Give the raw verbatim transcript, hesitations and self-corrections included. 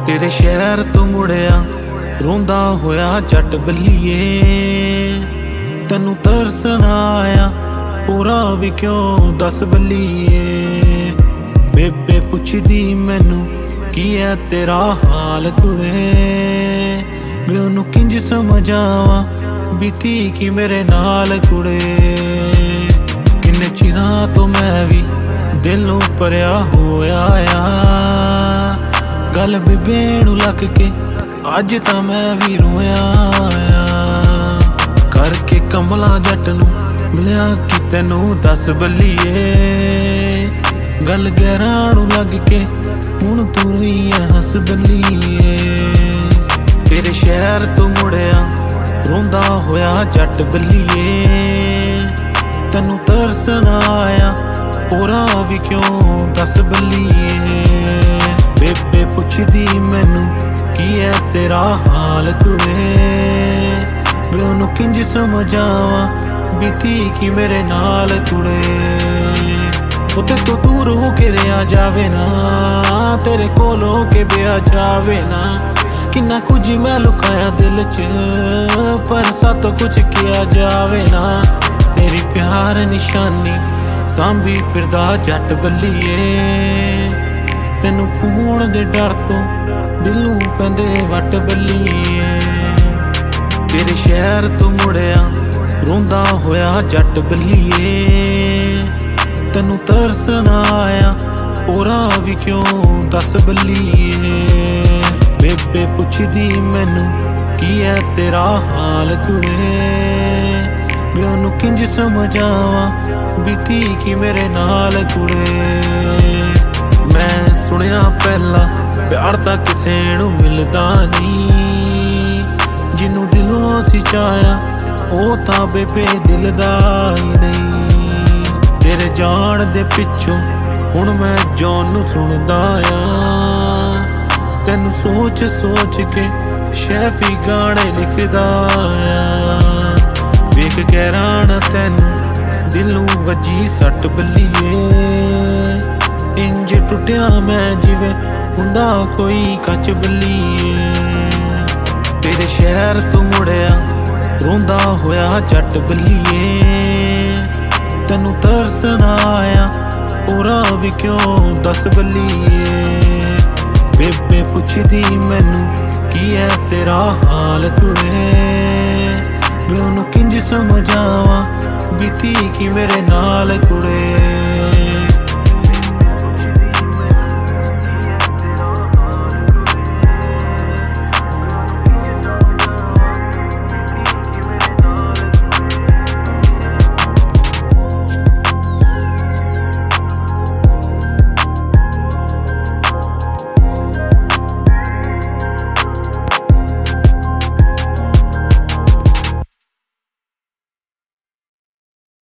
तेरे शहर तो मुड़िया रोंदा होया जट बल्लीए, तैनू तरस ना आया पूरा भी क्यों दस बल्लीए। बेबे पुछदी मैनू की है तेरा हाल कुड़े, मैं ओनू किंज समझावां बीती की मेरे नाल कुड़े। किन्ने चिरां तो मैं भी दिलों भरिया होया आ, गल बेबे नू लग के अज तां मैं भी रोया आ। करके कमला जट नू मिलिया कि तैनू दस बल्लीए, गल गैरां नू लग के हुण तू ही हस बल्लीए। तेरे शहर तो मुड़िया रोंदा होया जट बल्लीए, तैनू तरस ना आया पूरा भी क्यों दस बल्लीए। बेबे पुछदी मैनू की है तेरा हाल कुड़े, मैं ओनू किंज समझावां बीती की मेरे नाल कुड़े। उते तो दूर हो के रहा जावे ना, तेरे कोल हो के ब्याह जावे ना। किन्ना कुछ मैं लुकाया दिल च पर साथ कुछ किया जावे ना। तेरी प्यार निशानी सांभी फिरदा जट बल्लीए, तैनू खून दे डर तो दिलों पैंदे वट बल्लीए। तेरे शहर तो मुड़िया रोंदा होया जट बल्लीए, तैनू तरस ना आया पूरा भी क्यों दस बल्लीए। बेबे पुछदी मैनू की है तेरा हाल कुड़े, मैं ओनू किंज समझावां बीती की मेरे नाल कुड़े। मैं सुनिया पहला प्यार तां किसे नू मिलदा नहीं, जिन्नू दिलों सी चाहया ओ तां बेबे दिल दा ही नहीं। तेरे जान दे पिछों हुण मैं जॉन नू सुनदा आ, तैनू सोच सोच के शैफी गाने लिखदा आ। वेख कहराना तैनू दिलों वजी सट बल्लीए, इंज टुटिया मैं जिवें हुंदा कोई कच बल्लीए। तेरे शहर तो मुड़िया रोंदा होया जट बल्लीए, तैनू तरस ना आया पूरा भी क्यों दस बल्लीए। बेबे पुछदी मैनू की है तेरा हाल कुड़े, मैं ओनू किंज समझावां बीती की मेरे नाल कुड़े।